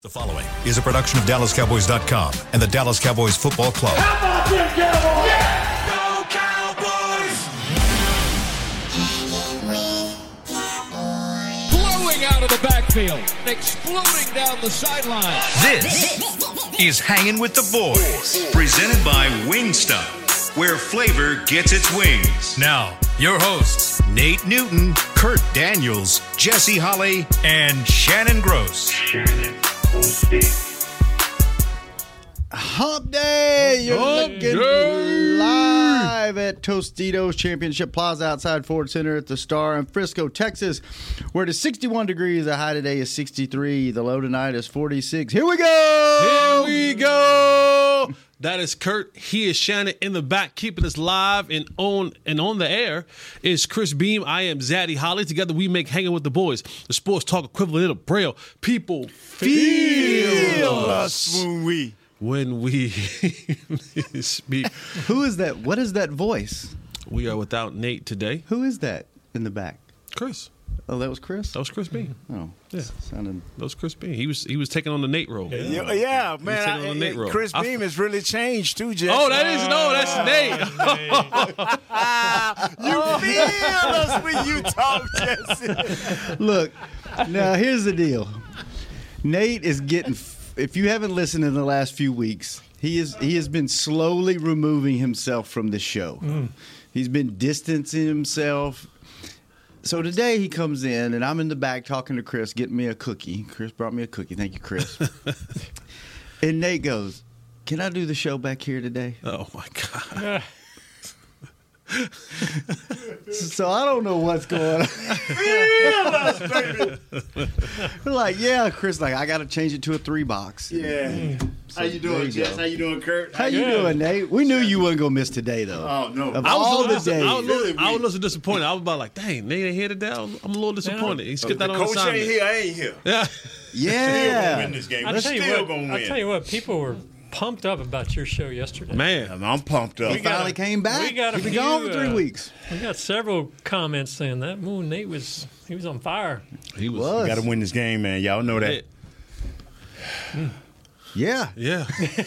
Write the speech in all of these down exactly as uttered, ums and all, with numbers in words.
The following is a production of Dallas Cowboys dot com and the Dallas Cowboys Football Club. How about them Cowboys? Yeah! Go Cowboys! Blowing out of the backfield, exploding down the sideline. This is Hanging with the Boys, presented by Wingstop, where flavor gets its wings. Now, your hosts, Nate Newton, Kurt Daniels, Jesse Holley, and Shannon Gross. Shannon. Hump Day! You're Hump looking Day! live at Tostitos Championship Plaza outside Ford Center at the Star in Frisco, Texas, where it is sixty-one degrees. The high today is sixty-three. The low tonight is forty-six. Here we go! Here we go! That is Kurt. He is Shannon in the back, keeping us live and on and on the air is Chris Beam. I am Zaddy Holly. Together we make Hanging with the Boys, the sports talk equivalent of Braille. People feel us when we when we speak. Who is that? What is that voice? We are without Nate today. Who is that in the back? Chris. Oh, that was Chris? That was Chris Beam. Oh, Yeah. sounded... That was Chris Beam. He was he was taking on the Nate role. Yeah, yeah man. taking I, on the Nate I, role. Chris I- Beam has really changed too, Jeff. Oh, that is no, that's Nate. You feel us when you talk, Jesse. Look, now here's the deal. Nate is getting. If you haven't listened in the last few weeks, he is he has been slowly removing himself from the show. Mm. He's been distancing himself. So today he comes in, and I'm in the back talking to Chris, getting me a cookie. Chris brought me a cookie. Thank you, Chris. And Nate goes, "Can I do the show back here today?" Oh my God. So I don't know what's going on. We're like, yeah, Chris, like, I got to change it to a three box. Yeah. How you there doing, you Jess? go. How you doing, Kurt? How you doing, Nate? We knew you wasn't going to miss today, though. Oh, no. Of I was, all a the little, days. I, was a little, Really I was a weak. little disappointed. I was about like, dang, Nate ain't here today. I'm I'm a little disappointed. He skipped The that on coach assignment. ain't here. I ain't here. Yeah. Still gonna Yeah. win this game. I'll We're tell, still you what, gonna I'll win. tell you what, people were pumped up about your show yesterday. Man. I'm pumped up. He finally got a- came back. we got a He's been few, gone for three uh, weeks. We got several comments saying that Moon Nate was he was on fire. He was. Was. Got to win this game, man. Y'all know that. Yeah. Yeah.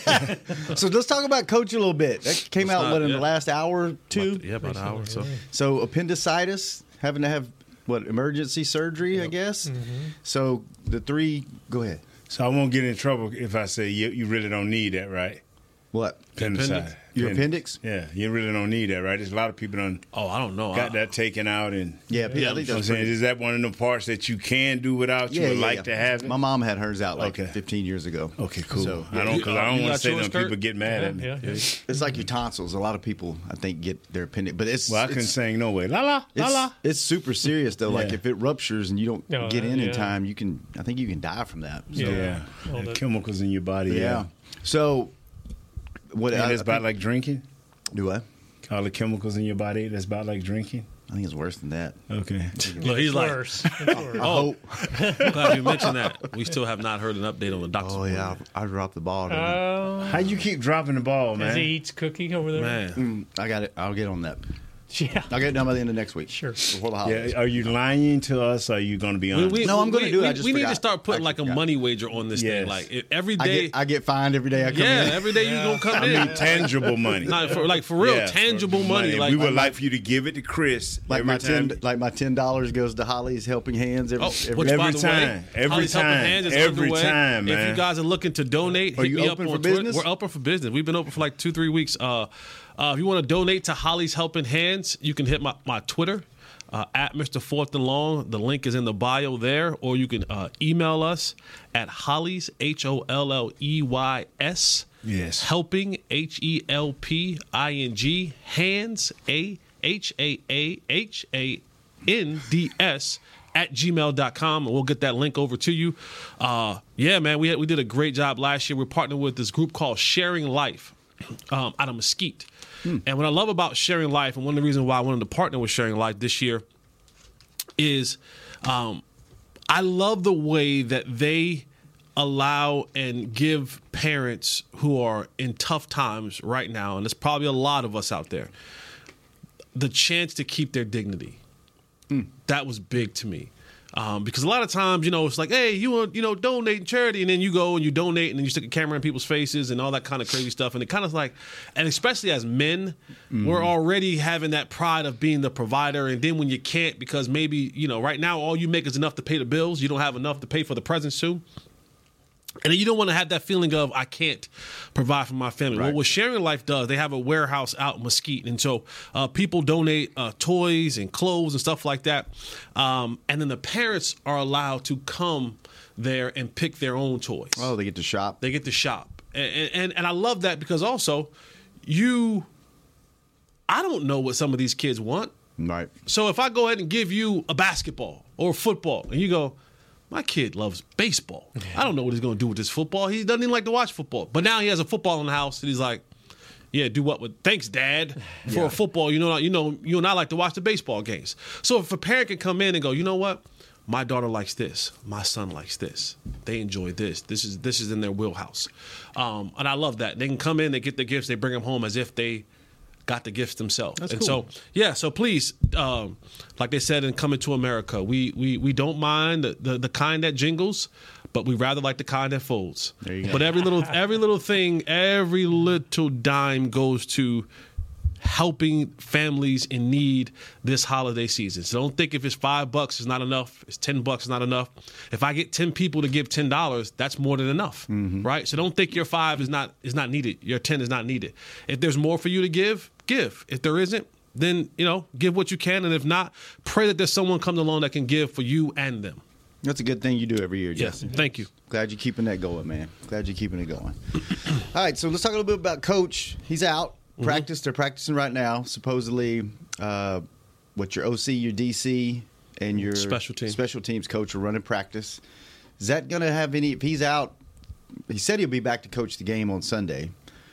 So let's talk about Coach a little bit. That came Let's out, not- what, in yeah. the last hour or two? Yeah, about an hour or so. So appendicitis, having to have, what, emergency surgery, I guess? So the three, go ahead. So I won't get in trouble if I say you, you really don't need that, right? What? Appendicitis. Your appendix? Yeah, you really don't need that, right? There's a lot of people done Oh, I don't know. got I, that taken out, and Yeah, I think you know what I'm that's saying, pretty- is that one of the parts that you can do without? You Yeah, would yeah, like yeah. to have it. My mom had hers out like Okay. fifteen years ago. Okay, cool. So, I don't, because I don't You want to got say yours, them Kurt? people get mad Yeah, at me. yeah, yeah. It's like your tonsils. A lot of people, I think, get their appendix. But it's Well, I couldn't it's, sing no way. La la la it's, la. it's super serious though. Like Yeah. if it ruptures and you don't No, get uh, in in yeah. time, you can. I think you can die from that. So, Yeah. Yeah, All The that- chemicals in your body. yeah. Yeah, So what? and I, it's I about think- like drinking. do I? All the chemicals in your body. That's about like drinking. I think it's worse than that. Okay. look, he's It's like, worse. It's worse. oh, glad you mentioned that. We still have not heard an update on the doctor's Oh yeah, I, I dropped the ball. didn't I? Oh, How you keep dropping the ball, as man? he eats cookie over there. Man. Mm, I got it. I'll get on that. Yeah. I'll get it done by the end of next week. Sure. Before the holidays. Yeah. Are you lying to us? Or are you going to be We, honest? we, No, I'm gonna we- do it. We, I just we need to forgot. start putting I like a forgot. money wager on this Yes. thing. Like if every I day, get I get fined every day I come yeah, in. every day you gonna come I in. mean, tangible money. Not for, like for real, Yeah, tangible for money. Like we would like for you to give it to Chris like every my time. ten, like my ten dollars goes to Holly's Helping Hands every, Oh, every which, every by the time, way, every Holly's Helping time, Hands is every underway. time, If man. you guys are looking to donate, Are hit you me open up for on Twitter. business? We're open for business. We've been open for like two, three weeks. Uh, uh, if you want to donate to Holly's Helping Hands, you can hit my, my Twitter. Uh, at Mister Fourth and Long. The link is in the bio there, or you can uh, email us at Holly's, H O L L E Y S. Yes. Helping, H E L P I N G, Hands, A H A A H A N D S, at gmail dot com, and we'll get that link over to you. Uh, yeah, man, we had, we did a great job last year. We're partnering with this group called Sharing Life um, out of Mesquite. And what I love about Sharing Life, and one of the reasons why I wanted to partner with Sharing Life this year, is um, I love the way that they allow and give parents who are in tough times right now, and there's probably a lot of us out there, the chance to keep their dignity. That was big to me. Um, because a lot of times, you know, it's like, hey, you want, you know, donate in charity, and then you go and you donate, and then you stick a camera in people's faces and all that kind of crazy stuff. And it kind of like, and especially as men, mm-hmm. we're already having that pride of being the provider. And then when you can't, because maybe, you know, right now all you make is enough to pay the bills, you don't have enough to pay for the presents too. And then you don't want to have that feeling of, I can't provide for my family. Right. Well, what Sharing Life does, they have a warehouse out in Mesquite. And so uh, people donate uh, toys and clothes and stuff like that. Um, and then the parents are allowed to come there and pick their own toys. Oh, they get to shop. They get to shop. And, and, and I love that because also you, I don't know what some of these kids want. Right. So if I go ahead and give you a basketball or football and you go, my kid loves baseball. I don't know what he's going to do with this football. He doesn't even like to watch football. But now he has a football in the house, and he's like, yeah, do what with, thanks, Dad, for yeah. a football. You know, you know, you and I like to watch the baseball games. So if a parent can come in and go, you know what? My daughter likes this. My son likes this. They enjoy this. This is this is in their wheelhouse. Um, and I love that. They can come in, they get the gifts, they bring them home as if they got the gifts themselves. That's and cool. so, yeah, so please, um, like they said in Coming to America, we we we don't mind the, the, the kind that jingles, but we rather like the kind that folds. There you go. But every little every little thing, every little dime goes to helping families in need this holiday season. So don't think if it's five bucks is not enough, it's ten bucks is not enough. If I get ten people to give ten dollars, that's more than enough, mm-hmm. right? So don't think your five is not is not needed, your ten is not needed. If there's more for you to give, give. If there isn't, then, you know, give what you can. And if not, pray that there's someone comes along that can give for you and them. That's a good thing you do every year, Jesse. Yes, thank you. Glad you're keeping that going, man. Glad you're keeping it going. All right, so let's talk a little bit about Coach. He's out. Practice. Mm-hmm. They're practicing right now. Supposedly, uh, what your O C, your D C, and your special team. special teams coach are running practice. Is that going to have any? If he's out, he said he'll be back to coach the game on Sunday.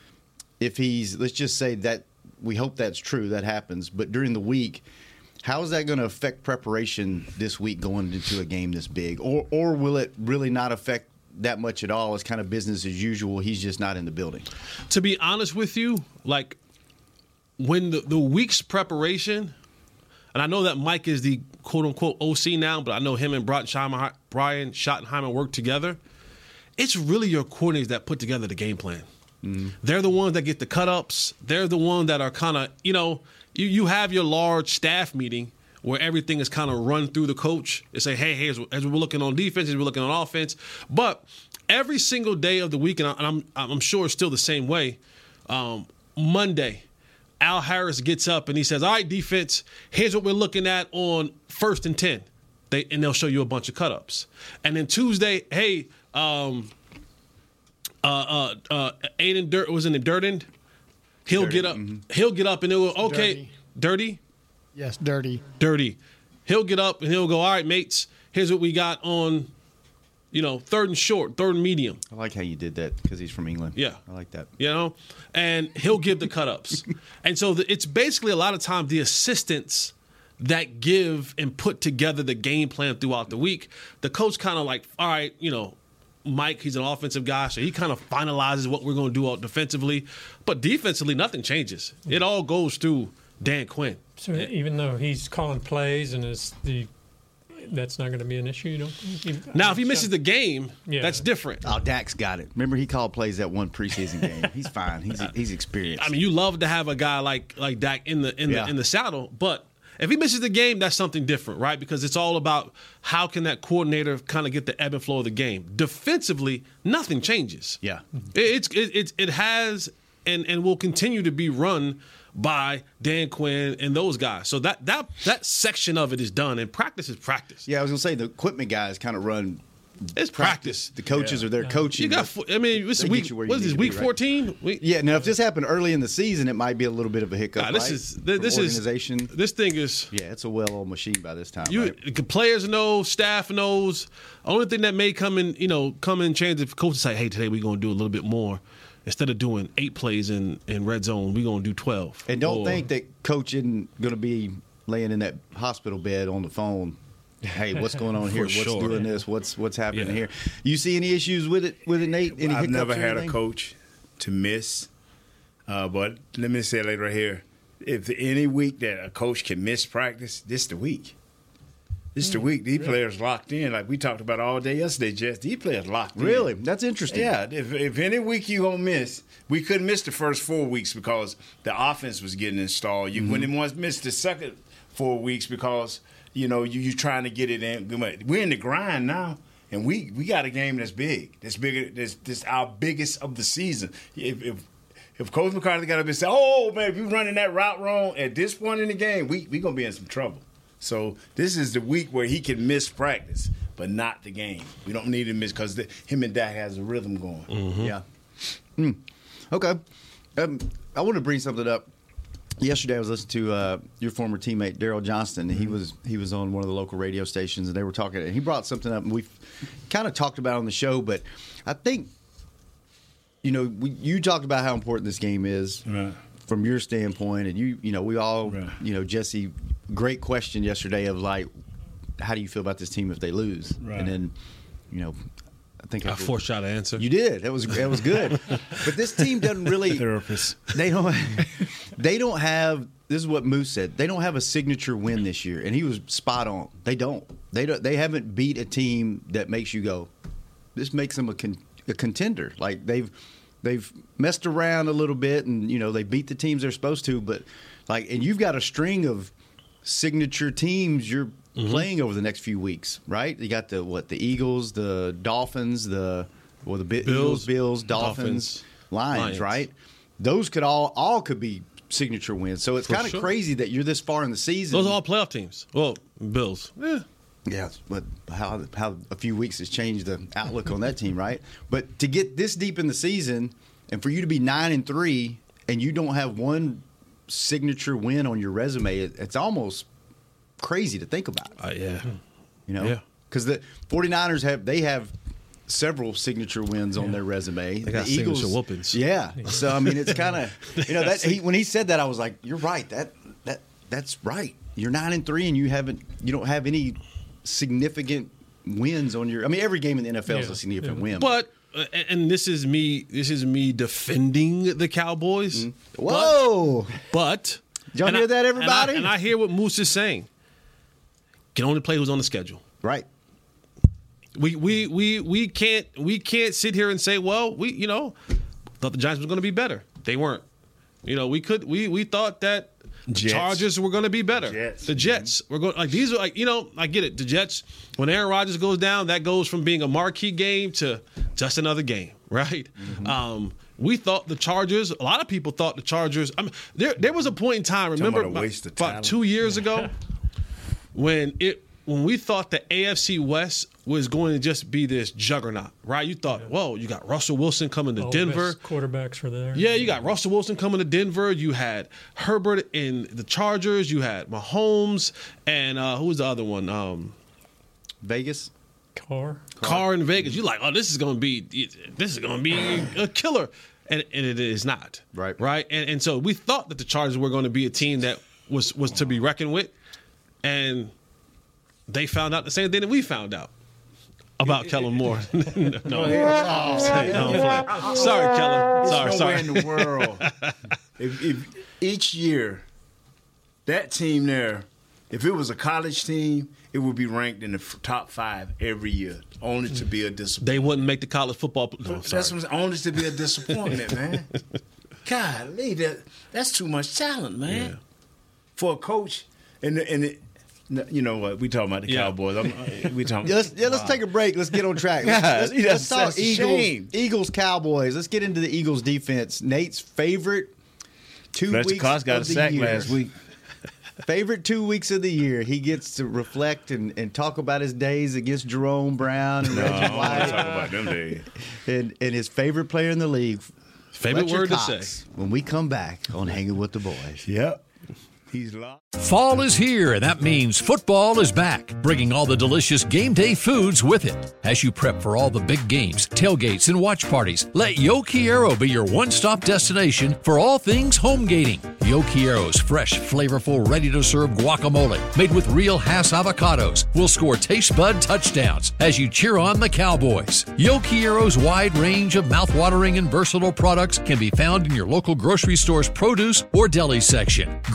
If he's, let's just say that we hope that's true, that happens. But during the week, how is that going to affect preparation this week going into a game this big, or or will it really not affect that much at all? It's kind of business as usual. He's just not in the building. To be honest with you, like when the, the week's preparation, and I know that Mike is the quote unquote O C now, but I know him and Brian Schottenheimer, Brian Schottenheimer work together. It's really your coordinators that put together the game plan. Mm-hmm. They're the ones that get the cut ups. They're the ones that are kind of, you know, you, you have your large staff meeting where everything is kind of run through the coach and say, hey, hey, as, as we're looking on defense, as we're looking on offense. But every single day of the week, and I'm, I'm sure it's still the same way, um, Monday, Al Harris gets up and he says, all right, defense, here's what we're looking at on first and ten. They, and they'll show you a bunch of cut-ups. And then Tuesday, hey, um, uh, uh, uh, Aiden Dirt, was in it Durden? He'll Dirty, get up. Mm-hmm. He'll get up and he'll go, okay, dirty. dirty? Yes, dirty. Dirty. He'll get up and he'll go, all right, mates, here's what we got on, you know, third and short, third and medium. I like how you did that because he's from England. Yeah. I like that. You know, and he'll give the cut-ups. And so the, it's basically a lot of times the assistants that give and put together the game plan throughout the week. The coach kind of like, all right, you know, Mike, he's an offensive guy, so he kind of finalizes what we're going to do out defensively. But defensively, nothing changes. It all goes through Dan Quinn. So even though he's calling plays and is the that's not going to be an issue, you don't think? Now, if he misses the game, Yeah. that's different. Oh, Dak's got it. Remember, he called plays that one preseason game. He's fine. He's he's experienced. I mean, you love to have a guy like like Dak in the in Yeah. the in the saddle, but if he misses the game, that's something different, right? Because it's all about how can that coordinator kind of get the ebb and flow of the game. Defensively, nothing changes. Yeah. It, it's it, it it has and and will continue to be run by Dan Quinn and those guys. So that that that section of it is done, and practice is practice. Yeah, I was gonna say the equipment guys kind of run. It's practice. The coaches Yeah. are there coaching. You got. I mean, this They is get week. you where you What is need this? to be, Week right? fourteen. Week, Yeah. Now, if this happened early in the season, it might be a little bit of a hiccup. Nah, this right? is From this is organization. This thing is. Yeah, it's a well-oiled machine by this time. You right? the players know, staff knows. Only thing that may come in, you know, come in change if coaches say, "Hey, today we're going to do a little bit more. Instead of doing eight plays in, in red zone, we're going to do twelve." And don't Or- think that coach isn't going to be laying in that hospital bed on the phone. Hey, what's going on here? For What's sure. doing this? What's what's happening Yeah. here? You see any issues with it with it, Nate? Any I've hiccups never or had a anything? coach to miss, uh, but let me say it right here: if any week that a coach can miss practice, this the week. This is the week. These players locked in, like we talked about all day yesterday, Jess. These players locked in. Really? That's interesting. Yeah. If, if any week you gonna miss, we couldn't miss the first four weeks because the offense was getting installed. You mm-hmm. wouldn't want to miss the second four weeks because you know you you trying to get it in. We're in the grind now, and we we got a game that's big. That's bigger. That's, that's our biggest of the season. If if, if Coach McCarthy got up and said, "Oh man, if you running that route wrong at this point in the game, we we gonna be in some trouble." So this is the week where he can miss practice, but not the game. We don't need him to miss because him and Dak has a rhythm going. Mm-hmm. Yeah. Mm. Okay. Um, I want to bring something up. Yesterday I was listening to uh, your former teammate Daryl Johnston. Mm-hmm. He was he was on one of the local radio stations, and they were talking. And he brought something up, and we kind of talked about it on the show. But I think, you know, we, you talked about how important this game is right. from your standpoint, and you you know we all right. you know Jesse. Great question yesterday of like, how do you feel about this team if they lose? Right. And then, you know, I think I forced you to answer. You did. That was that was good. But this team doesn't really. Therapist. They don't. They don't have. This is what Moose said. They don't have a signature win this year, and he was spot on. They don't. They don't. They haven't beat a team that makes you go, this makes them a, con, a contender. Like they've they've messed around a little bit, and you know they beat the teams they're supposed to, but like, and you've got a string of signature teams you're mm-hmm. playing over the next few weeks, right? You got the what the Eagles, the Dolphins, the well the Bills, Eagles, Bills, Dolphins, Dolphins Lions, Lions, right? Those could all all could be signature wins. So it's kind of sure. crazy that you're this far in the season. Those are all playoff teams. Well, Bills, yeah, yeah. But how how a few weeks has changed the outlook on that team, right? But to get this deep in the season and for you to be nine and three and you don't have one signature win on your resume, it, it's almost crazy to think about. Uh, yeah. You know? Because the 49ers have they have several signature wins yeah. on their resume. They got the Eagles, signature whoopings. Yeah. So I mean it's kind of you know that he, when he said that I was like, you're right. That that that's right. You're nine and three and you haven't you don't have any significant wins on your I mean every game in the N F L is yeah. a significant yeah. win. But and this is me. This is me defending the Cowboys. Mm. Whoa! But, but y'all hear I, that, everybody? And I, and I hear what Moose is saying. Can only play who's on the schedule. Right. We we we we can't we can't sit here and say, well, we you know thought the Giants were going to be better. They weren't. You know, we could we we thought that the Jets. Chargers were going to be better. Jets. The Jets mm-hmm. were going like these are like you know I get it. The Jets when Aaron Rodgers goes down, that goes from being a marquee game to just another game, right? Mm-hmm. Um, we thought the Chargers. A lot of people thought the Chargers. I mean, there there was a point in time. Remember about, about two years ago when it when we thought the A F C West was going to just be this juggernaut, right? You thought, yeah. whoa, you got Russell Wilson coming to All Denver. The best quarterbacks were there. Yeah, you got Russell Wilson coming to Denver. You had Herbert in the Chargers. You had Mahomes and uh, who was the other one? Um, Vegas. Carr. Carr in Vegas. You're like, oh, this is going to be this is going to be a killer, and, and it is not. Right. Right. And and so we thought that the Chargers were going to be a team that was was to be reckoned with, and they found out the same thing that we found out about Kellen Moore. no, no. Oh, no sorry, Kellen. Sorry, There's sorry. nowhere in the world. if, if each year, that team there, if it was a college team, it would be ranked in the top five every year, only to be a disappointment. They wouldn't make the college football. No, that's what, only to be a disappointment, man. Golly, that that's too much talent, man, yeah. for a coach. And and it, you know what? We talking about the yeah. Cowboys. I'm, we talking. yeah, let's yeah, let's wow. take a break. Let's get on track. Let's, let's, let's, let's talk Eagles. Eagles, Cowboys. Let's get into the Eagles defense. Nate's favorite two Fletcher weeks Cox got of a the sack year. last week. Favorite two weeks of the year. He gets to reflect and, and talk about his days against Jerome Brown and no, Reggie I don't White. want to talk about them days. And, and his favorite player in the league. Favorite Fletcher word Cox, to say. When we come back on Hanging with the Boys. Yep. He's locked. Fall is here, and that means football is back, bringing all the delicious game day foods with it. As you prep for all the big games, tailgates, and watch parties, let Yo Quiero be your one-stop destination for all things home gating. Yo Quiero's fresh, flavorful, ready-to-serve guacamole, made with real Hass avocados, will score taste bud touchdowns as you cheer on the Cowboys. Yo Quiero's wide range of mouthwatering and versatile products can be found in your local grocery store's produce or deli section. Grab some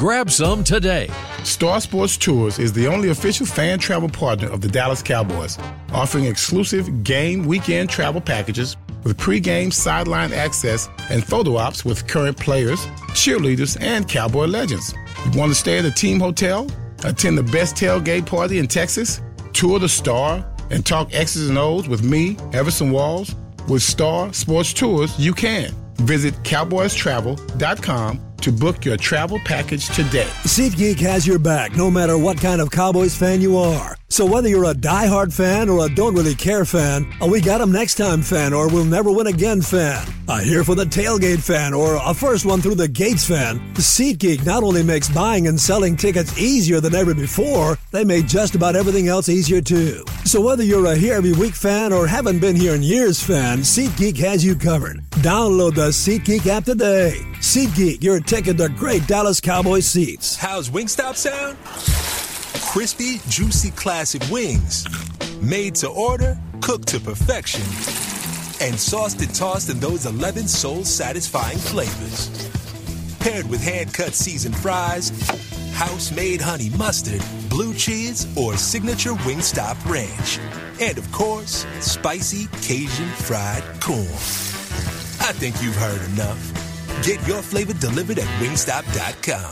some today. Star Sports Tours is the only official fan travel partner of the Dallas Cowboys, offering exclusive game weekend travel packages with pregame sideline access and photo ops with current players, cheerleaders, and Cowboy legends. You want to stay at a team hotel, attend the best tailgate party in Texas, tour the Star, and talk X's and O's with me, Everson Walls? With Star Sports Tours, you can. Visit cowboys travel dot com to book your travel package today. SeatGeek has your back no matter what kind of Cowboys fan you are. So whether you're a diehard fan or a don't really care fan, a we got 'em next time fan or we'll never win again fan, a here for the tailgate fan or a first one through the gates fan, SeatGeek not only makes buying and selling tickets easier than ever before, they made just about everything else easier too. So whether you're a here every week fan or haven't been here in years fan, SeatGeek has you covered. Download the SeatGeek app today. SeatGeek, your ticket to great Dallas Cowboys seats. How's Wingstop sound? Crispy, juicy, classic wings. Made to order, cooked to perfection. And sauced and tossed in those eleven soul-satisfying flavors. Paired with hand-cut seasoned fries, house-made honey mustard, blue cheese, or signature Wingstop ranch. And, of course, spicy Cajun fried corn. I think you've heard enough. Get your flavor delivered at wingstop dot com.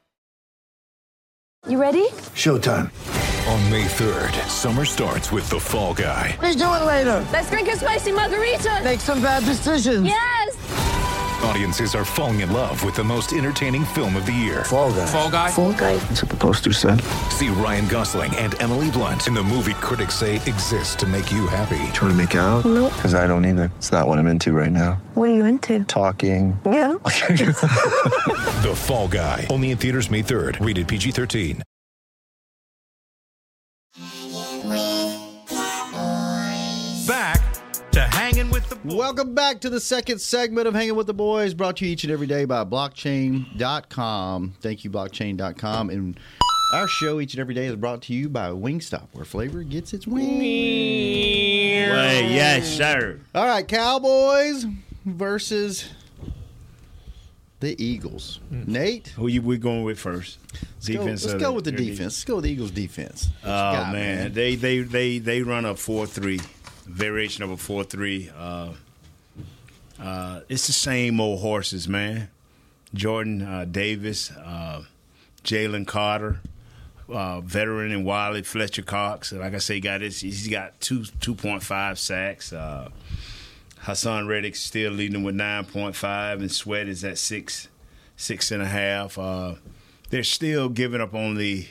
You ready? Showtime. On May third, summer starts with The Fall Guy. Let's do it later. Let's drink a spicy margarita. Make some bad decisions. Yes. Audiences are falling in love with the most entertaining film of the year. Fall Guy. Fall Guy? Fall Guy. That's what the poster said. See Ryan Gosling and Emily Blunt in the movie critics say exists to make you happy. Trying to make it out? Nope. Because I don't either. It's not what I'm into right now. What are you into? Talking. Yeah. The Fall Guy. Only in theaters May third. Rated P G thirteen. Back to Hanging with the Boys. Welcome back to the second segment of Hanging with the Boys, brought to you each and every day by blockchain dot com. Thank you, blockchain dot com. And our show each and every day is brought to you by Wingstop, where flavor gets its wings. Well, yes, sir. All right, Cowboys versus the Eagles. Mm. Nate? Who you we going with first? Let's go, let's go with the defense. Let's go with the Eagles' defense. Oh, got, man. man. They, they, they, they run a four three. Variation of a four three. Uh, uh, it's the same old horses, man. Jordan uh, Davis, uh, Jalen Carter, uh, veteran and Wiley Fletcher Cox. Like I say, got his, he's got two two point five sacks. Uh, Hassan Reddick still leading them with nine point five, and Sweat is at six six and a half. Uh, they're still giving up only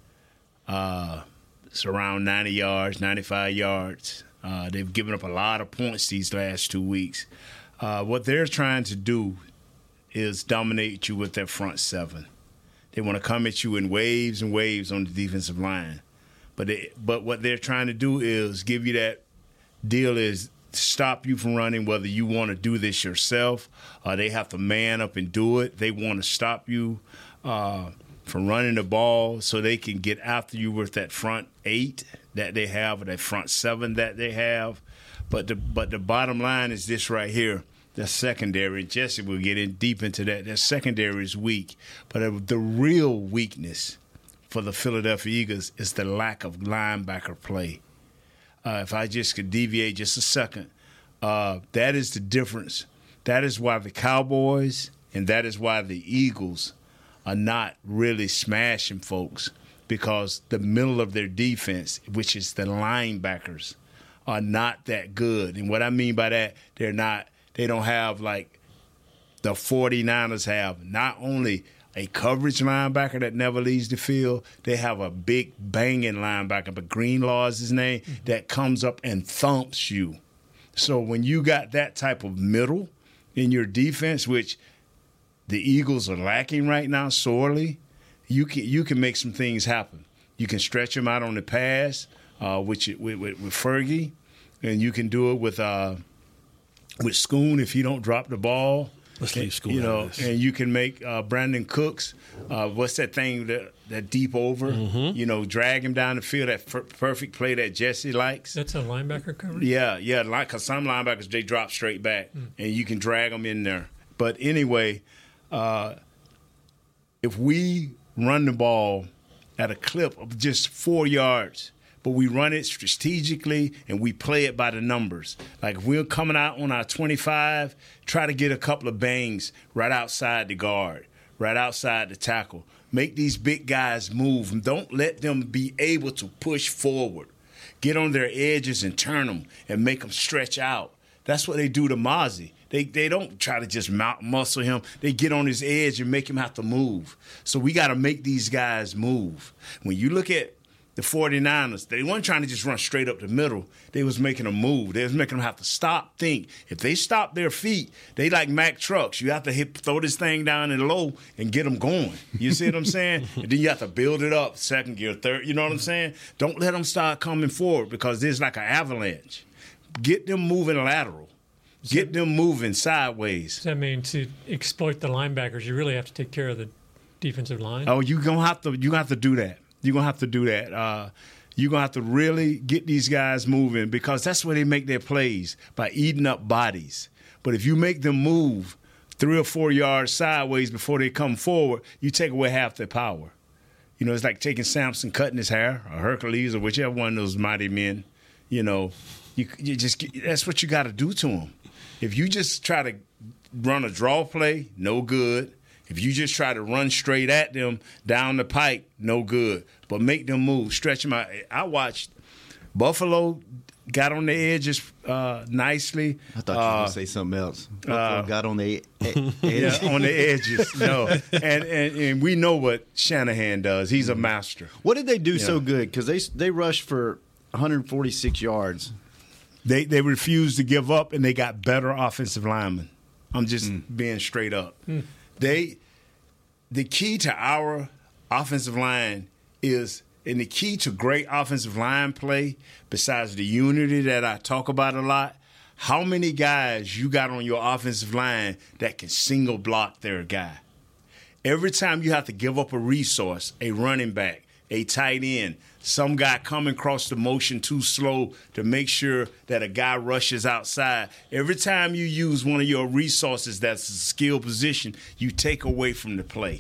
uh, it's around ninety yards, ninety-five yards. Uh, they've given up a lot of points these last two weeks. Uh, what they're trying to do is dominate you with their front seven. They want to come at you in waves and waves on the defensive line. But they, but what they're trying to do is give you that deal is stop you from running, whether you want to do this yourself or they have to man up and do it. They want to stop you uh, from running the ball so they can get after you with that front eight that they have or that front seven that they have. But the but the bottom line is this right here. The secondary, Jesse will get in deep into that. Their secondary is weak. But the real weakness for the Philadelphia Eagles is the lack of linebacker play. Uh, if I just could deviate just a second, uh, that is the difference. That is why the Cowboys and that is why the Eagles are not really smashing folks, because the middle of their defense, which is the linebackers, are not that good. And what I mean by that, they're not – they don't have like the 49ers have not only a coverage linebacker that never leaves the field, they have a big banging linebacker, but Greenlaw is his name, mm-hmm. that comes up and thumps you. So when you got that type of middle in your defense, which the Eagles are lacking right now sorely, you can you can make some things happen. You can stretch them out on the pass, uh, which with, with, with Fergie, and you can do it with uh, with Schoon if you don't drop the ball. Let's leave Schoon. You know, and you can make uh, Brandon Cooks. Uh, what's that thing that that deep over? Mm-hmm. You know, drag him down the field. That f- perfect play that Jesse likes. That's a linebacker coverage. Yeah, yeah. Like, cause some linebackers they drop straight back, mm. and you can drag them in there. But anyway, uh, if we run the ball at a clip of just four yards. But we run it strategically, and we play it by the numbers. Like if we're coming out on our twenty-five, try to get a couple of bangs right outside the guard, right outside the tackle. Make these big guys move. Don't let them be able to push forward. Get on their edges and turn them and make them stretch out. That's what they do to Mozzie. They they don't try to just mount muscle him. They get on his edge and make him have to move. So we got to make these guys move. When you look at the 49ers, they weren't trying to just run straight up the middle. They was making a move. They was making them have to stop, think. If they stop their feet, they like Mack trucks. You have to hit, throw this thing down in low and get them going. You see what I'm saying? And then you have to build it up, second gear, third. You know what I'm saying? Don't let them start coming forward because there's like an avalanche. Get them moving lateral. Get them moving sideways. Does that mean to exploit the linebackers, you really have to take care of the defensive line? Oh, you're going to have to, you're gonna have to do that. You're going to have to do that. Uh, you're going to have to really get these guys moving because that's where they make their plays, by eating up bodies. But if you make them move three or four yards sideways before they come forward, you take away half their power. You know, it's like taking Samson, cutting his hair, or Hercules, or whichever one of those mighty men. You know, you, you just that's what you got to do to them. If you just try to run a draw play, no good. If you just try to run straight at them down the pike, no good. But make them move, stretch them out. I watched Buffalo got on the edges uh, nicely. I thought you were uh, going to say something else. Buffalo uh, got on the edges. Yeah, on the edges. No, and, and and we know what Shanahan does. He's a master. What did they do yeah. so good? Because they they rushed for one hundred forty-six yards. They they refused to give up, and they got better offensive linemen. I'm just mm. being straight up. Mm. They, the key to our offensive line is, and the key to great offensive line play, besides the unity that I talk about a lot, how many guys you got on your offensive line that can single block their guy. Every time you have to give up a resource, a running back, a tight end, some guy coming across the motion too slow to make sure that a guy rushes outside. Every time you use one of your resources that's a skill position, you take away from the play.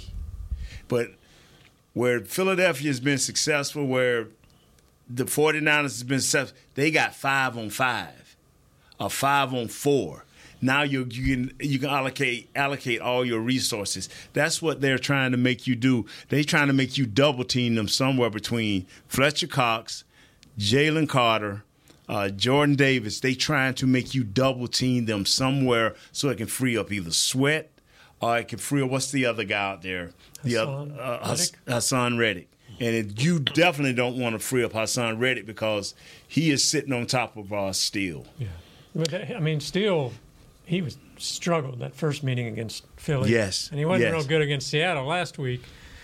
But where Philadelphia has been successful, where the 49ers has been successful, they got five on five or five on four. Now you you can you can allocate allocate all your resources. That's what they're trying to make you do. They're trying to make you double team them somewhere between Fletcher Cox, Jalen Carter, uh, Jordan Davis. They trying to make you double team them somewhere so it can free up either Sweat or it can free up, what's the other guy out there? The Hassan other, uh, Reddick? Hassan Reddick. And it, you definitely don't want to free up Hassan Reddick because he is sitting on top of our steel. Yeah, but that, I mean, still. He was struggled that first meeting against Philly. Yes, and he wasn't yes. real good against Seattle last week.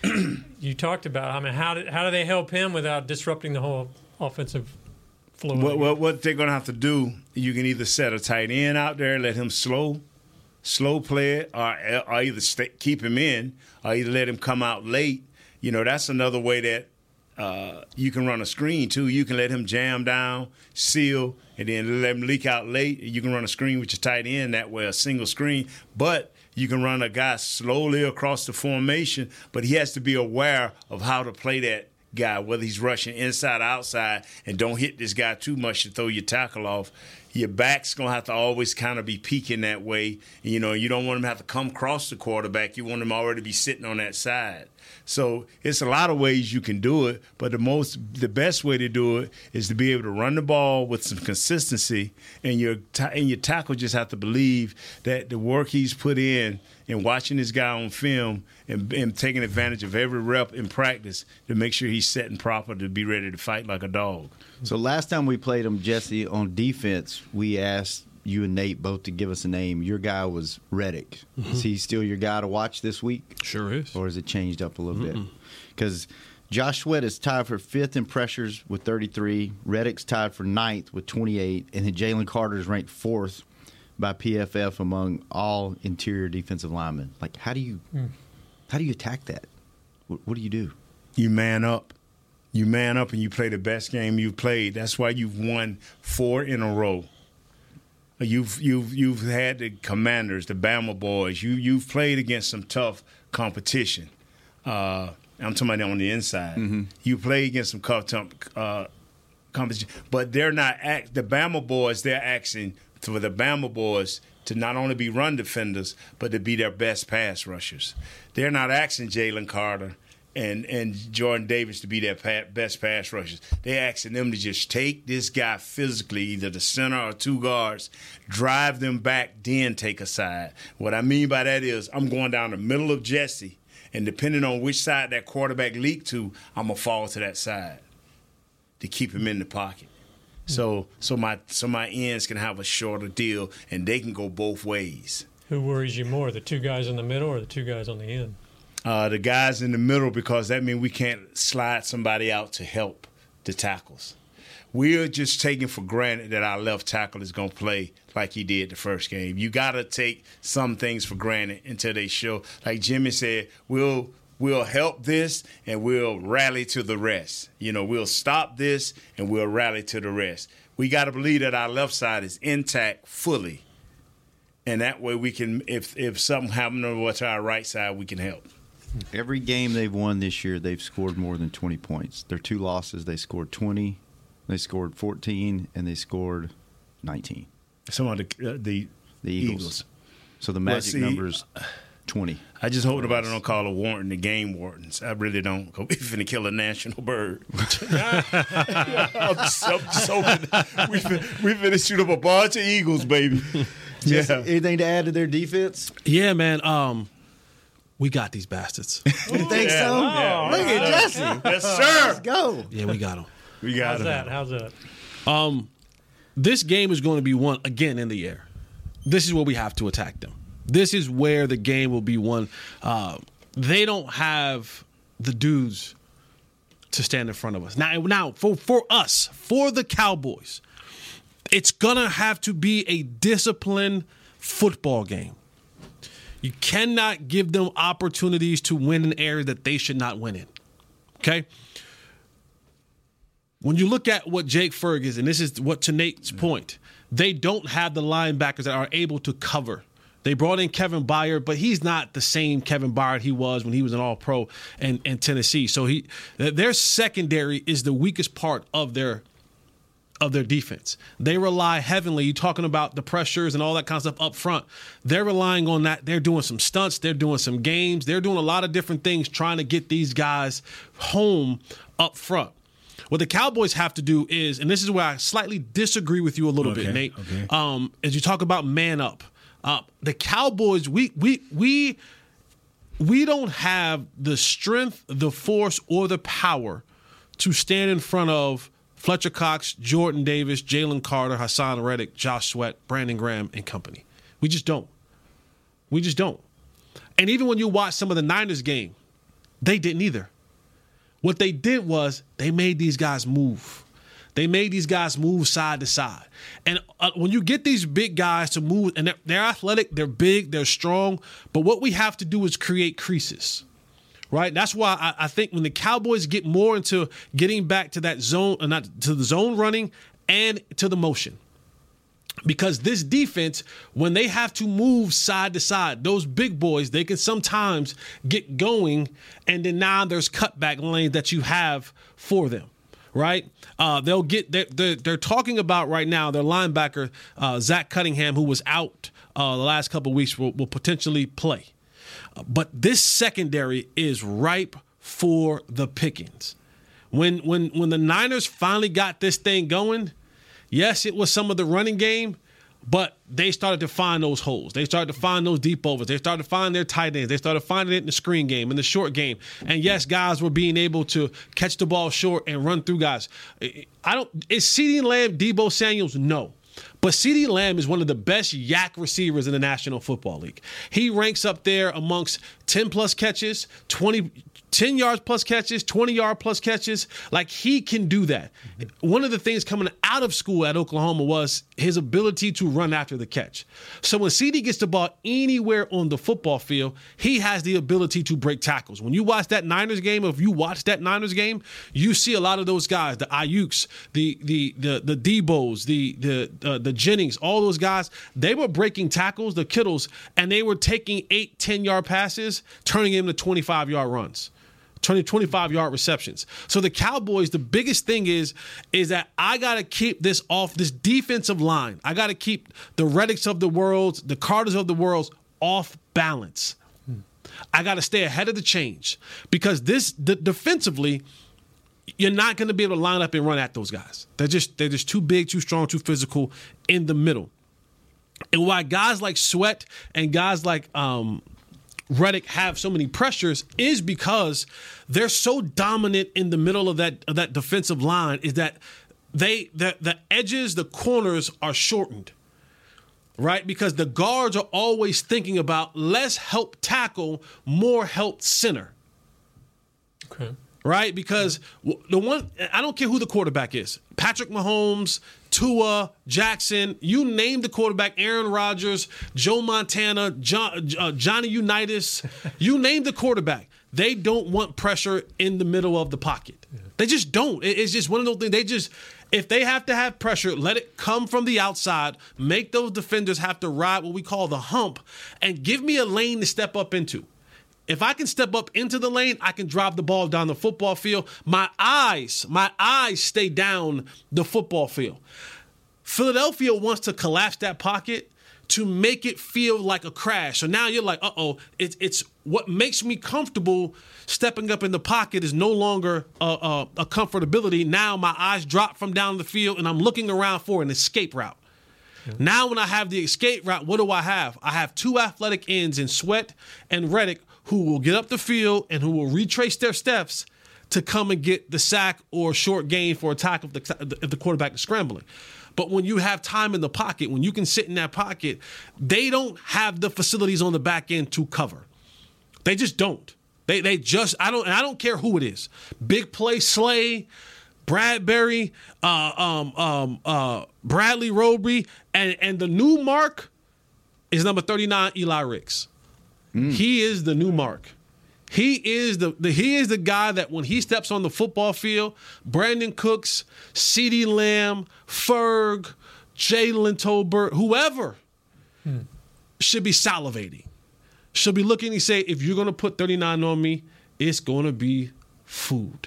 You talked about, I mean, how did how do they help him without disrupting the whole offensive flow? Well, well, what they're going to have to do, you can either set a tight end out there, let him slow, slow play it, or, or either stay, keep him in, or either let him come out late. You know, that's another way that uh, you can run a screen too. You can let him jam down, seal, and then let him leak out late. You can run a screen with your tight end that way, a single screen. But you can run a guy slowly across the formation, but he has to be aware of how to play that guy, whether he's rushing inside or outside, and don't hit this guy too much to throw your tackle off. Your back's going to have to always kind of be peeking that way. And, you know, you don't want him to have to come across the quarterback. You want him already to be sitting on that side. So it's a lot of ways you can do it, but the most, the best way to do it is to be able to run the ball with some consistency, and your and your tackle just have to believe that the work he's put in and watching this guy on film and, and taking advantage of every rep in practice to make sure he's setting proper to be ready to fight like a dog. So last time we played him, Jesse, on defense, we asked you and Nate both to give us a name. Your guy was Reddick. Mm-hmm. Is he still your guy to watch this week? Sure is. Or has it changed up a little Mm-mm. bit? Because Josh Sweat is tied for fifth in pressures with thirty-three. Reddick's tied for ninth with twenty-eight. And then Jalen Carter is ranked fourth by P F F among all interior defensive linemen. Like, how do you mm. how do you attack that? What, what do you do? You man up. You man up and you play the best game you've played. That's why you've won four in a row. You've you've you've had the Commanders, the Bama boys. You you've played against some tough competition. Uh, I'm talking about on the inside. Mm-hmm. You play against some tough uh, competition, but they're not act, the Bama boys. They're asking for the Bama boys to not only be run defenders, but to be their best pass rushers. They're not asking Jalen Carter and and Jordan Davis to be their pa- best pass rushers. They're asking them to just take this guy physically, either the center or two guards, drive them back, then take a side. What I mean by that is I'm going down the middle of Jesse, and depending on which side that quarterback leaked to, I'm going to fall to that side to keep him in the pocket. So so my so my ends can have a shorter deal, and they can go both ways. Who worries you more, the two guys in the middle or the two guys on the end? Uh, the guys in the middle, because that means we can't slide somebody out to help the tackles. We're just taking for granted that our left tackle is going to play like he did the first game. You got to take some things for granted until they show. Like Jimmy said, we'll we'll help this and we'll rally to the rest. You know, we'll stop this and we'll rally to the rest. We got to believe that our left side is intact fully, and that way we can, if if something happens over to our right side, we can help. Every game they've won this year, they've scored more than twenty points. Their two losses, they scored twenty, they scored fourteen, and they scored nineteen. Some of the uh, the, the Eagles. Eagles. So the magic well, see, number is twenty. I just hope nobody don't call a warden the game wardens. I really don't. We're finna kill a national bird. I'm just, I'm just hoping we finna, we finna shoot up a bunch of eagles, baby. Yeah. Yeah. Anything to add to their defense? Yeah, man. Um, we got these bastards. You think Yeah. so? Yeah. Look at Jesse. Yes, sir. Let's go. Yeah, we got them. We got How's him. that? How's that? Um, this game is going to be won again in the air. This is where we have to attack them. This is where the game will be won. Uh, they don't have the dudes to stand in front of us. Now, now for, for us, for the Cowboys, it's going to have to be a disciplined football game. You cannot give them opportunities to win in areas that they should not win in. Okay? When you look at what Jake Ferguson, and this is what to Nate's point, they don't have the linebackers that are able to cover. They brought in Kevin Byard, but he's not the same Kevin Byard he was when he was an All-Pro in, in Tennessee. So he, their secondary is the weakest part of their of their defense. They rely heavily. You're talking about the pressures and all that kind of stuff up front. They're relying on that. They're doing some stunts. They're doing some games. They're doing a lot of different things trying to get these guys home up front. What the Cowboys have to do is, and this is where I slightly disagree with you a little Okay, bit, Nate, okay. um, as you talk about man up. Uh, the Cowboys, we we we we don't have the strength, the force, or the power to stand in front of Fletcher Cox, Jordan Davis, Jalen Carter, Hassan Reddick, Josh Sweat, Brandon Graham, and company. We just don't. We just don't. And even when you watch some of the Niners game, they didn't either. What they did was they made these guys move. They made these guys move side to side. And uh, when you get these big guys to move, and they're, they're athletic, they're big, they're strong, but what we have to do is create creases. Right, that's why I, I think when the Cowboys get more into getting back to that zone, uh, not to the zone running and to the motion, because this defense, when they have to move side to side, those big boys, they can sometimes get going, and then now there's cutback lanes that you have for them. Right, uh, they'll get. They're, they're, they're talking about right now their linebacker uh, Zach Cunningham, who was out uh, the last couple of weeks, will, will potentially play. But this secondary is ripe for the pickings. When when when the Niners finally got this thing going, yes, it was some of the running game, but they started to find those holes. They started to find those deep overs. They started to find their tight ends. They started finding it in the screen game, in the short game. And yes, guys were being able to catch the ball short and run through guys. I don't. Is CeeDee Lamb Deebo Samuels? No. But CeeDee Lamb is one of the best yak receivers in the National Football League. He ranks up there amongst ten-plus catches, twenty, ten yards plus catches, twenty-yard plus catches. Like, he can do that. One of the things coming out of school at Oklahoma was his ability to run after the catch. So when CeeDee gets the ball anywhere on the football field, he has the ability to break tackles. When you watch that Niners game, if you watch that Niners game, you see a lot of those guys, the Ayuks, the the the the Debos, the the uh, the Jennings, all those guys, they were breaking tackles, the Kittles, and they were taking eight, ten-yard passes, turning them into twenty-five-yard runs. twenty, twenty-five yard receptions. So the Cowboys, the biggest thing is, is that I got to keep this off, this defensive line. I got to keep the Reddicks of the world, the Carters of the world off balance. I got to stay ahead of the change because this the, defensively, you're not going to be able to line up and run at those guys. They're just they're just too big, too strong, too physical in the middle. And why guys like Sweat and guys like um, Reddick have so many pressures is because they're so dominant in the middle of that of that defensive line. Is that they the the edges, the corners are shortened. Right? Because the guards are always thinking about less help tackle, more help center. Okay. Right? Because the one, I don't care who the quarterback is. Patrick Mahomes, Tua, Jackson, you name the quarterback, Aaron Rodgers, Joe Montana, John, uh, Johnny Unitas, you name the quarterback. They don't want pressure in the middle of the pocket. Yeah. They just don't. It's just one of those things. They just, if they have to have pressure, let it come from the outside, make those defenders have to ride what we call the hump, and give me a lane to step up into. If I can step up into the lane, I can drive the ball down the football field. My eyes, my eyes stay down the football field. Philadelphia wants to collapse that pocket to make it feel like a crash. So now you're like, uh-oh, it's it's what makes me comfortable stepping up in the pocket is no longer a, a, a comfortability. Now my eyes drop from down the field and I'm looking around for an escape route. Yeah. Now when I have the escape route, what do I have? I have two athletic ends in Sweat and Reddick who will get up the field and who will retrace their steps to come and get the sack or short gain for a tackle if the, if the quarterback is scrambling. But when you have time in the pocket, when you can sit in that pocket, they don't have the facilities on the back end to cover. They just don't. They they just I don't and I don't care who it is. Big play Slay, Bradbury, uh, um, um, uh, Bradley Roby, and and the new mark is number thirty-nine, Eli Ricks. Mm. He is the new mark. He is the, the he is the guy that when he steps on the football field, Brandon Cooks, CeeDee Lamb, Ferg, Jalen Tolbert, whoever hmm. should be salivating. Should be looking and say, if you're going to put thirty-nine on me, it's going to be food.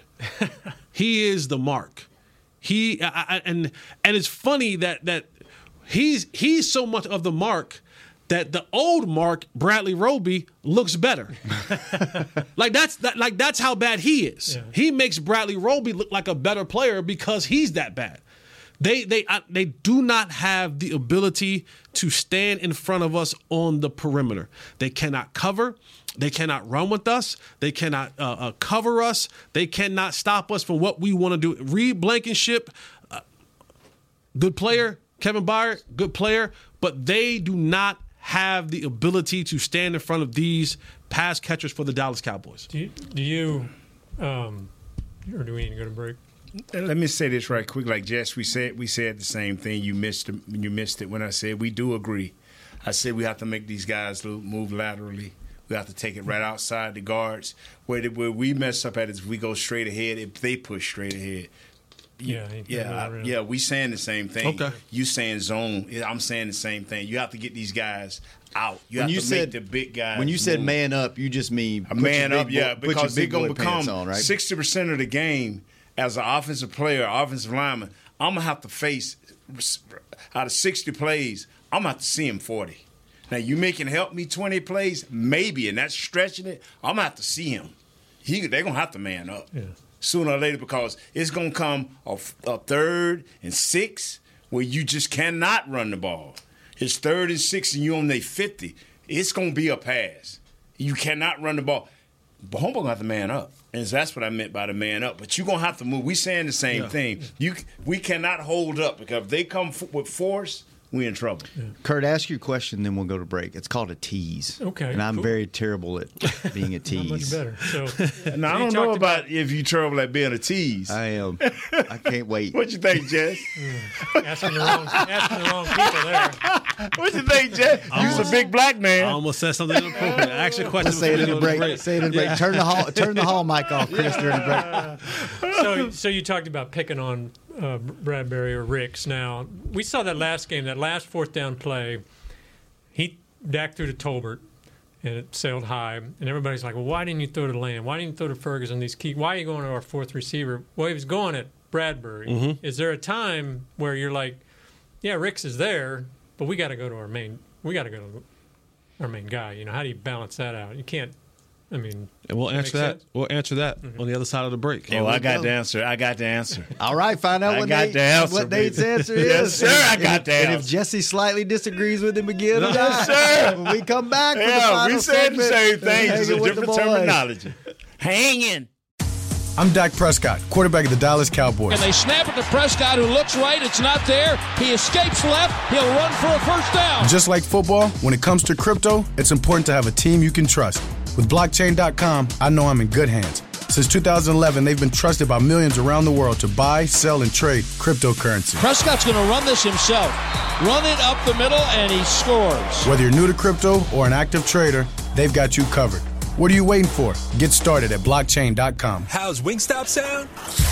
He is the mark. He I, I, and and it's funny that that he's he's so much of the mark that the old Mark, Bradley Roby, looks better. like that's that, like that's how bad he is. Yeah. He makes Bradley Roby look like a better player because he's that bad. They they uh, they do not have the ability to stand in front of us on the perimeter. They cannot cover. They cannot run with us. They cannot uh, uh, cover us. They cannot stop us from what we want to do. Reed Blankenship, uh, good player. Kevin Byard, good player. But they do not have the ability to stand in front of these pass catchers for the Dallas Cowboys. Do you, do you um, or do we need to go to break? Let me say this right quick. Like Jess, we said we said the same thing. You missed it, you missed it when I said we do agree. I said we have to make these guys move laterally. We have to take it right outside the guards. Where, the, where we mess up at is if we go straight ahead, if they push straight ahead. Yeah, yeah, I, yeah. We saying the same thing. Okay, you saying zone. I'm saying the same thing. You have to get these guys out. You when have you to said, make the big guys. When you said move. man up, you just mean a man up. Boy, Yeah, because they're gonna become on, sixty right? percent of the game as an offensive player, offensive lineman. I'm gonna have to face out of sixty plays. I'm gonna have to see him forty. Now you making help me twenty plays, maybe, and that's stretching it. I'm gonna have to see him. He, they're gonna have to man up. Yeah. Sooner or later, because it's going to come a, a third and six where you just cannot run the ball. It's third and six and you on their fifty. It's going to be a pass. You cannot run the ball. But Humboldt going to have to man up. And that's what I meant by the man up. But you're going to have to move. We saying the same yeah. thing. You, we cannot hold up because if they come f- with force, we in trouble. Yeah. Kurt, ask your question, then we'll go to break. It's called a tease. Okay. And I'm cool. very terrible at being a tease. Not much better. So, now, I don't know about, about if you trouble at being a tease. I am. I can't wait. What you think, Jess? Mm. Asking, the wrong, asking the wrong people there. What you think, Jess? You're a big black man. I almost said something inappropriate. Ask your question. Say it in the break. break. Say it in the break. Yeah. Turn the hall. Turn the hall mic off, Chris. During the break. So, so you talked about picking on uh, Bradbury or Ricks. Now we saw that last game, that last fourth down play. He Dak threw to Tolbert, and it sailed high, and everybody's like, well, why didn't you throw to Lamb? Why didn't you throw to Ferguson? These key, why are you going to our fourth receiver? Well, he was going at Bradbury. Mm-hmm. Is there a time where you're like, yeah, Ricks is there, but we got to go to our main, we got to go to our main guy. You know, how do you balance that out? You can't, I mean. And we'll answer that. Sense? We'll answer that Mm-hmm. on the other side of the break. Oh, I got the answer. I got the answer. All right, find out I what, got Nate, the answer, what Nate's baby. answer is. Yes, sir, I And got if- the And if answer. Jesse slightly disagrees with him again, or Yes, not, sir. when we come back for the Yeah, final we said the segment, same thing, Hanging just a with the different Boys. terminology. Hanging. I'm Dak Prescott, quarterback of the Dallas Cowboys. And they snap it to Prescott, who looks right. It's not there. He escapes left. He'll run for a first down. Just like football, when it comes to crypto, it's important to have a team you can trust. With blockchain dot com, I know I'm in good hands. Since two thousand eleven, they've been trusted by millions around the world to buy, sell, and trade cryptocurrency. Prescott's going to run this himself. Run it up the middle, and he scores. Whether you're new to crypto or an active trader, they've got you covered. What are you waiting for? Get started at blockchain dot com. How's Wingstop sound?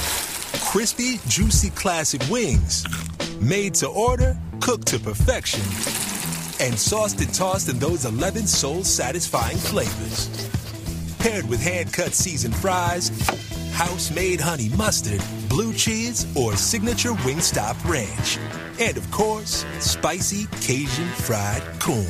Crispy, juicy, classic wings. Made to order, cooked to perfection. And sauced and tossed in those eleven soul-satisfying flavors. Paired with hand-cut seasoned fries, house-made honey mustard, blue cheese, or signature Wingstop ranch. And, of course, spicy Cajun fried corn.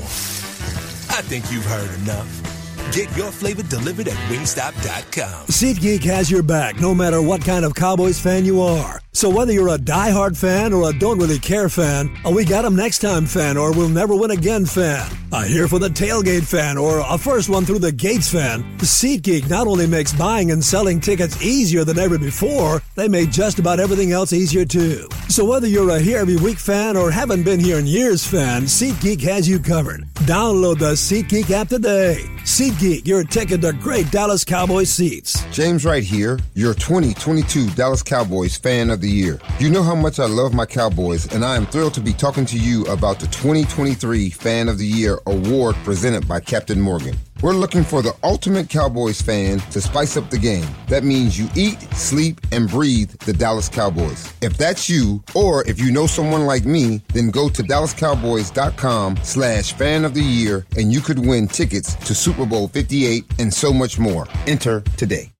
I think you've heard enough. Get your flavor delivered at wingstop dot com. SeatGeek has your back no matter what kind of Cowboys fan you are. So whether you're a diehard fan or a don't really care fan, a we got 'em next time fan or we'll never win again fan, a here for the tailgate fan or a first one through the gates fan, SeatGeek not only makes buying and selling tickets easier than ever before, they made just about everything else easier too. So whether you're a here every week fan or haven't been here in years fan, SeatGeek has you covered. Download the SeatGeek app today. SeatGeek, your ticket to great Dallas Cowboys seats. James Wright here, your twenty twenty-two Dallas Cowboys Fan of the Year. You know how much I love my Cowboys, and I am thrilled to be talking to you about the twenty twenty-three Fan of the Year award presented by Captain Morgan. We're looking for the ultimate Cowboys fan to spice up the game. That means you eat, sleep, and breathe the Dallas Cowboys. If that's you, or if you know someone like me, then go to dallas cowboys dot com slash fan of the year and you could win tickets to Super Bowl fifty-eight and so much more. Enter today.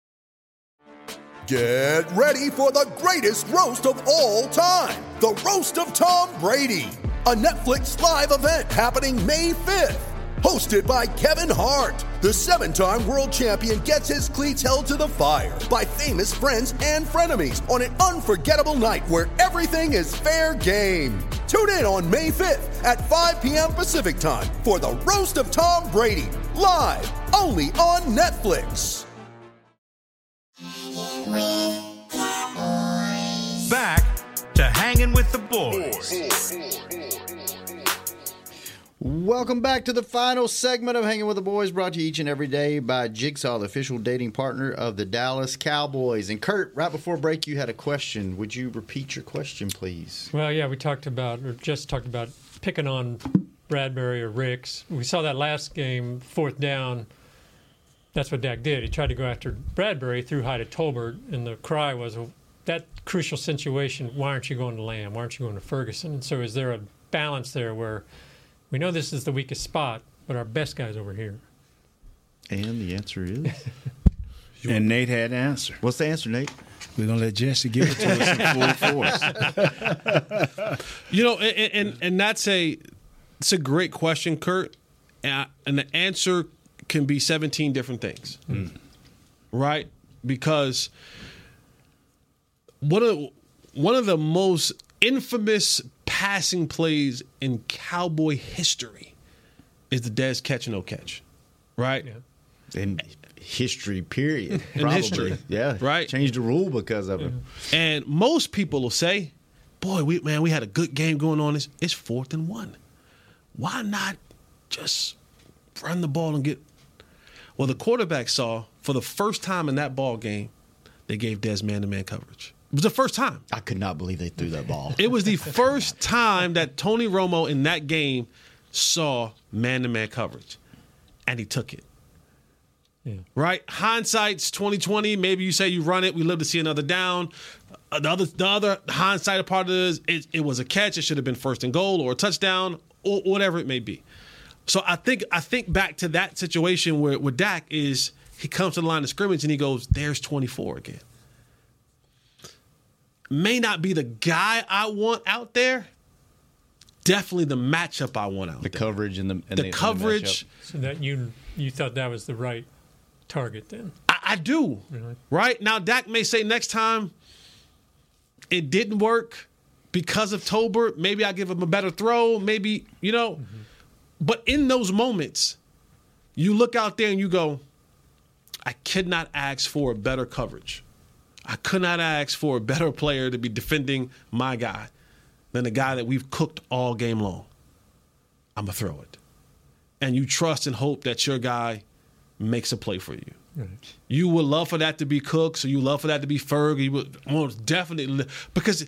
Get ready for the greatest roast of all time, the Roast of Tom Brady, a Netflix live event happening May fifth. Hosted by Kevin Hart, the seven-time world champion gets his cleats held to the fire by famous friends and frenemies on an unforgettable night where everything is fair game. Tune in on May fifth at five p.m. Pacific time for the Roast of Tom Brady, live only on Netflix. Back to Hanging with the Boys. Welcome back to the final segment of Hanging with the Boys, brought to you each and every day by Jigsaw, the official dating partner of the Dallas Cowboys. And Kurt, right before break, you had a question. Would you repeat your question, please? Well, yeah, we talked about, or just talked about picking on Bradbury or Ricks. We saw that last game, fourth down. That's what Dak did. He tried to go after Bradbury, threw high to Tolbert, and the cry was, well, that crucial situation, why aren't you going to Lamb? Why aren't you going to Ferguson? And so is there a balance there where we know this is the weakest spot, but our best guy's over here? And the answer is? And Nate had the answer. What's the answer, Nate? We're going to let Jesse give it to us in full force. You know, and, and and that's a it's a great question, Kurt. And, and the answer can be seventeen different things, mm. right? Because one of one of the most infamous passing plays in Cowboy history is the Dez catch and no catch, right? Yeah. In history, period. In Probably. history, yeah, right. Changed the rule because of it. And most people will say, "Boy, we man, we had a good game going on. It's, it's fourth and one. Why not just run the ball and get?" Well, the quarterback saw for the first time in that ball game, they gave Dez man-to-man coverage. It was the first time. I could not believe they threw that ball. It was the first time that Tony Romo in that game saw man-to-man coverage, and he took it. Yeah. Right? Hindsight's twenty twenty. Maybe you say you run it. We live to see another down. Uh, the other, the other hindsight part of it is it, it was a catch. It should have been first and goal or a touchdown or whatever it may be. So I think I think back to that situation where with Dak is he comes to the line of scrimmage and he goes, there's twenty-four again. May not be the guy I want out there. Definitely the matchup I want out the there. Coverage and the and the the coverage. So that you you thought that was the right target then? I, I do. Really? Right? Now Dak may say next time it didn't work because of Tolbert. Maybe I give him a better throw. Maybe, you know. Mm-hmm. But in those moments, you look out there and you go, I could not ask for a better coverage. I could not ask for a better player to be defending my guy than the guy that we've cooked all game long. I'm going to throw it. And you trust and hope that your guy makes a play for you. Right. You would love for that to be Cooks, or you love for that to be Ferg. You would most definitely, because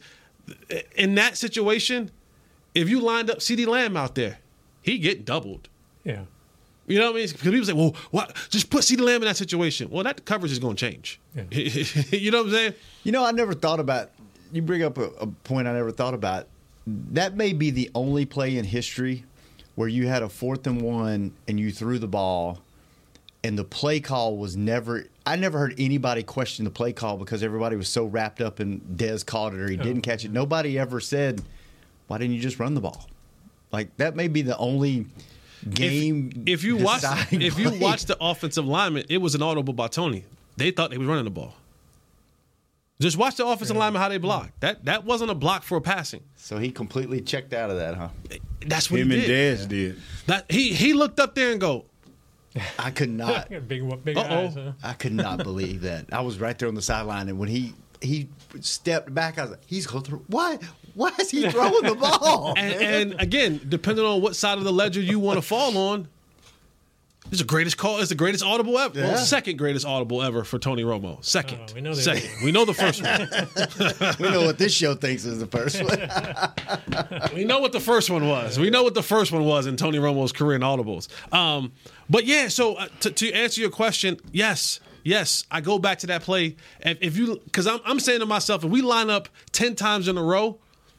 in that situation, if you lined up CeeDee Lamb out there, he getting doubled. Yeah. You know what I mean? Because people say, well, what? Just put CeeDee Lamb in that situation. Well, that coverage is going to change. Yeah. You know what I'm saying? You know, I never thought about, you bring up a, a point I never thought about. That may be the only play in history where you had a fourth and one and you threw the ball and the play call was never, I never heard anybody question the play call because everybody was so wrapped up in Dez caught it or he oh. didn't catch it. Nobody ever said, why didn't you just run the ball? Like, that may be the only game. If, if you watch, if you watch the offensive lineman, it was an audible by Tony. They thought they were running the ball. Just watch the offensive yeah. lineman how they block. That that wasn't a block for passing. So he completely checked out of that, huh? That's what Him he did. and Dez did. That he he looked up there and go, I could not. big big eyes, huh? I could not believe that. I was right there on the sideline, and when he he stepped back, I was like, he's going through. Why? Why is he throwing the ball? and, and again, depending on what side of the ledger you want to fall on, it's the greatest call. It's the greatest audible ever. Yeah. Well, second greatest audible ever for Tony Romo. Second. Oh, we know second. We know the first one. We know what this show thinks is the first one. We know what the first one was. We know what the first one was in Tony Romo's career in audibles. Um, but yeah, so uh, to, to answer your question, yes. Yes, I go back to that play. If, if you, because I'm, I'm saying to myself, if we line up ten times in a row,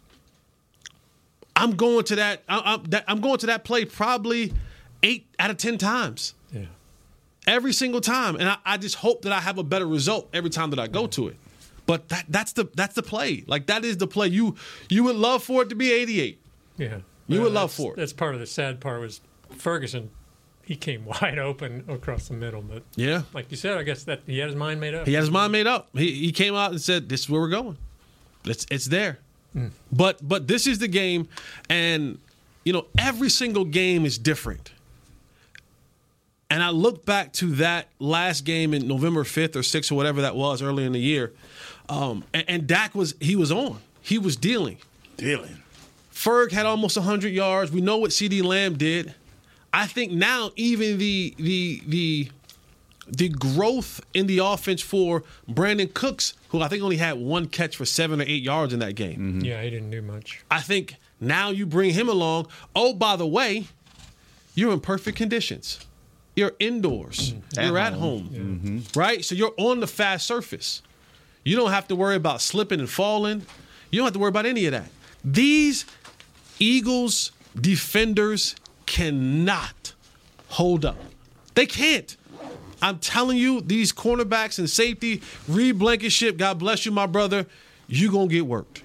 I'm going to that. I, I'm, that, I'm going to that play probably eight out of ten times. Yeah, every single time, and I, I just hope that I have a better result every time that I go yeah. to it. But that, that's the that's the play. Like, that is the play. You you would love for it to be eighty-eight. Yeah, you well, would love for it. That's part of the sad part was Ferguson. He came wide open across the middle, but yeah, like you said, I guess that he had his mind made up. He had his mind made up. He he came out and said, "This is where we're going. It's it's there." Mm. But but this is the game, and you know every single game is different. And I look back to that last game in November fifth or sixth or whatever that was early in the year, um, and, and Dak was he was on. He was dealing. Dealing. Ferg had almost one hundred yards. We know what CeeDee Lamb did. I think now even the the the the growth in the offense for Brandon Cooks, who I think only had one catch for seven or eight yards in that game. Mm-hmm. Yeah, he didn't do much. I think now you bring him along. Oh, by the way, you're in perfect conditions. You're indoors. Mm-hmm. You're at home, at home. Yeah. Mm-hmm. Right? So you're on the fast surface. You don't have to worry about slipping and falling. You don't have to worry about any of that. These Eagles defenders cannot hold up. They can't. I'm telling you, these cornerbacks and safety, Reed Blankenship, God bless you, my brother, you going to get worked.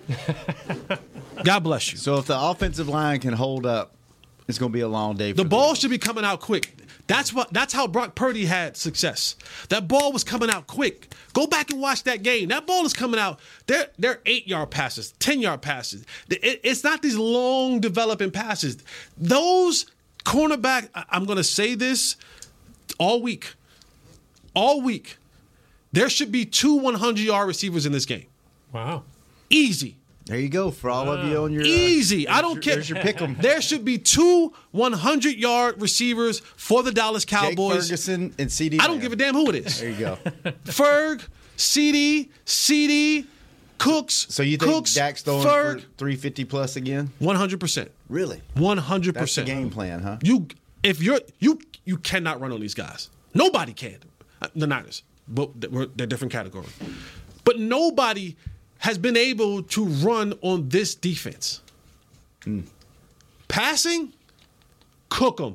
God bless you. So if the offensive line can hold up, it's going to be a long day for the ball should be coming out quick. That's what. That's how Brock Purdy had success. That ball was coming out quick. Go back and watch that game. That ball is coming out. They're they're eight yard passes, ten yard passes. It, it's not these long developing passes. Those cornerback. I'm going to say this all week. All week, there should be two one hundred yard receivers in this game. Wow, easy. There you go for all wow. of you on your easy. Uh, I don't your, care. There's your pick 'em. There should be two one hundred yard receivers for the Dallas Cowboys. Jake Ferguson and CeeDee. I don't give a damn who it is. There you go. Ferg, CeeDee, CeeDee, Cooks. So you think Cooks, Dak's throwing Ferg, for three fifty plus again? one hundred percent. Really? one hundred percent. That's the game plan, huh? You, if you're you, you cannot run on these guys. Nobody can. The Niners, but they're different category. But nobody has been able to run on this defense. Mm. Passing, cook them.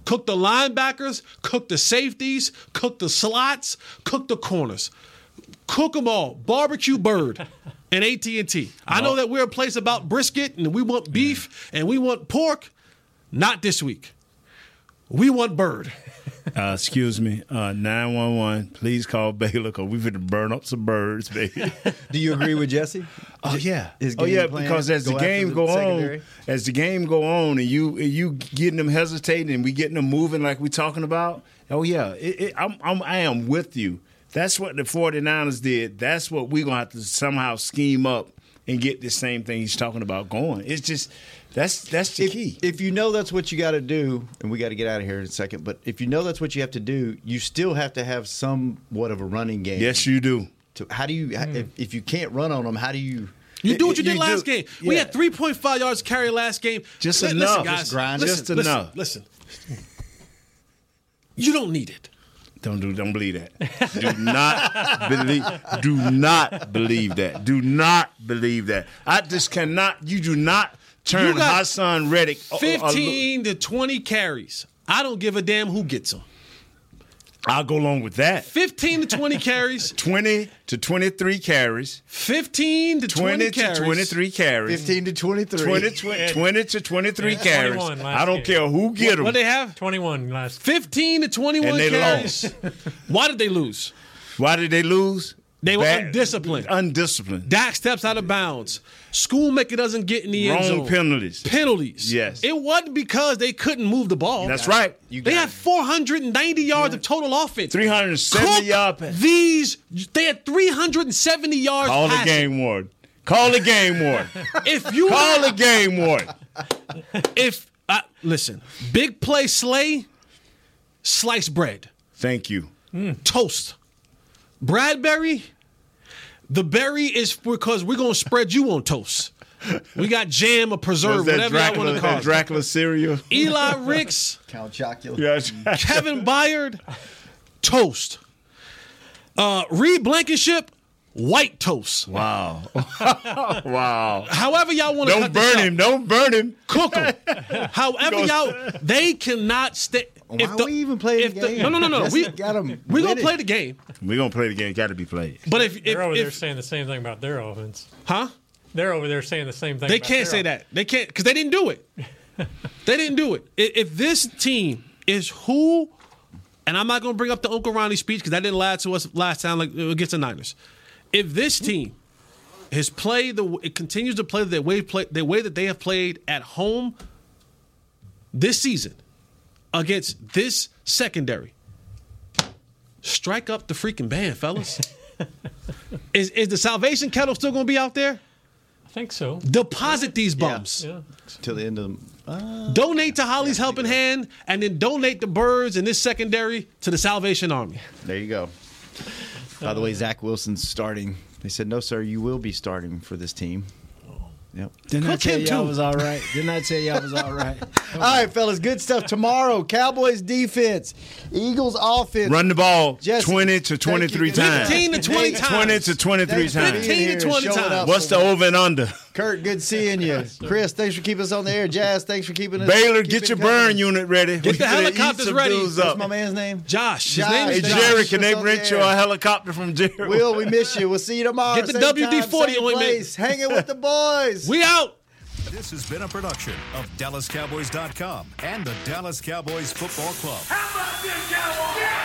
Cook the linebackers, cook the safeties, cook the slots, cook the corners. Cook them all. Barbecue Bird and A T and T. I know that we're a place about brisket and we want beef and we want pork. Not this week. We want bird. Uh, excuse me, uh, nine one one, please call Baylor because we're going to burn up some birds, baby. Do you agree with Jesse? Oh, yeah. His Oh, game yeah, plan, because as the go after game the go secondary? on, as the game go on and you and you getting them hesitating and we getting them moving like we talking about, oh, yeah, it, it, I'm, I'm, I am with you. That's what the 49ers did. That's what we're going to have to somehow scheme up and get this same thing he's talking about going. It's just that's that's the if, key. If you know that's what you got to do, and we got to get out of here in a second, but if you know that's what you have to do, you still have to have somewhat of a running game. Yes, you do. To, how do you if, if you can't run on them? How do you? You do what you, You did last do. game. We Yeah. had three point five yards carry last game. Just Listen, enough. guys. Just grind. Listen, Just listen, enough. Listen. You don't need it. Don't do. Don't believe that. Do not believe. Do not believe that. Do not believe that. I just cannot. You do not turn You got Hassan Reddick. uh, uh, fifteen to twenty carries. I don't give a damn who gets them. I'll go along with that. fifteen to twenty carries. twenty to twenty-three carries. fifteen to twenty, twenty carries. to twenty-three carries. Fifteen to twenty-three. twenty, twenty, twenty to twenty-three Yeah, carries. twenty-one last I don't game. care who get them. What they have? twenty-one last. fifteen to twenty-one And they carries. lost. Why did they lose? Why did they lose? They were Bad- undisciplined. Undisciplined. Dak steps out of bounds. Schoolmaker doesn't get in the end Wrong zone. penalties. Penalties. Yes. It wasn't because they couldn't move the ball. That's right. They had four hundred ninety yards of total offense. three hundred seventy Cook yard pass. These, they had three hundred seventy yards Call the passing. game warden. Call the game warden. If you Call the game warden. If uh, listen, big play Slay, sliced bread, Thank you. toast. Bradbury, the berry is because we're gonna spread you on toast. We got jam or preserve, Was that whatever I Dracula, want to call that it. Dracula cereal? Eli Ricks, Count Chocula. Yes. Kevin Byard, toast. Uh, Reed Blankenship, white toast. Wow. Wow. However y'all want to Don't cut this burn up. him. Don't burn him. Cook them. However Goes- y'all, they cannot stay. Why are we even playing the game? No, no, no, no. Jesse We got 'em we gonna with play it. the game. We're going to play the game. Got to be played. But if if, They're over there if saying the same thing about their offense. huh? They're over there saying the same thing. They about can't their say offense. that. They can't because they didn't do it. They didn't do it. I- If this team is who, and I'm not going to bring up the Uncle Ronnie speech because that didn't last to us last time like against the Niners. If this team has played the, it continues to play the way play the way that they have played at home this season against this secondary. Strike up the freaking band, fellas. is is the Salvation Kettle still going to be out there? I think so. Deposit these bums. Yeah. Till the end of the. Uh, Donate to Holly's Helping Hand, and then donate the birds in this secondary to the Salvation Army. there you go. By the way, Zach Wilson's starting. They said, no, sir, you will be starting for this team. Yep. Didn't I Cook tell him, you I too. was all right? Didn't I tell you I was all right? All right, fellas, good stuff. Tomorrow, Cowboys defense, Eagles offense. Run the ball Jesse, twenty to twenty-three thank you. times. fifteen to twenty times. twenty to twenty-three Thanks for times. being fifteen to here, twenty showing times. up. What's the over and under? Kurt, good seeing you. Chris, thanks for keeping us on the air. Jazz, thanks for keeping us. Baylor, keeping get your company. burn unit ready. Get We the finna eat helicopters some ready. dudes What's up. my man's name? Josh. His Josh. name Hey, is Josh. Jerry, can they Us on rent the you air. a helicopter from Jerry? Will, we miss you. We'll see you tomorrow. Get the Same W D time, forty same ointment. place. Hanging with the boys. We out. This has been a production of Dallas Cowboys dot com and the Dallas Cowboys Football Club. How about this, Cowboys?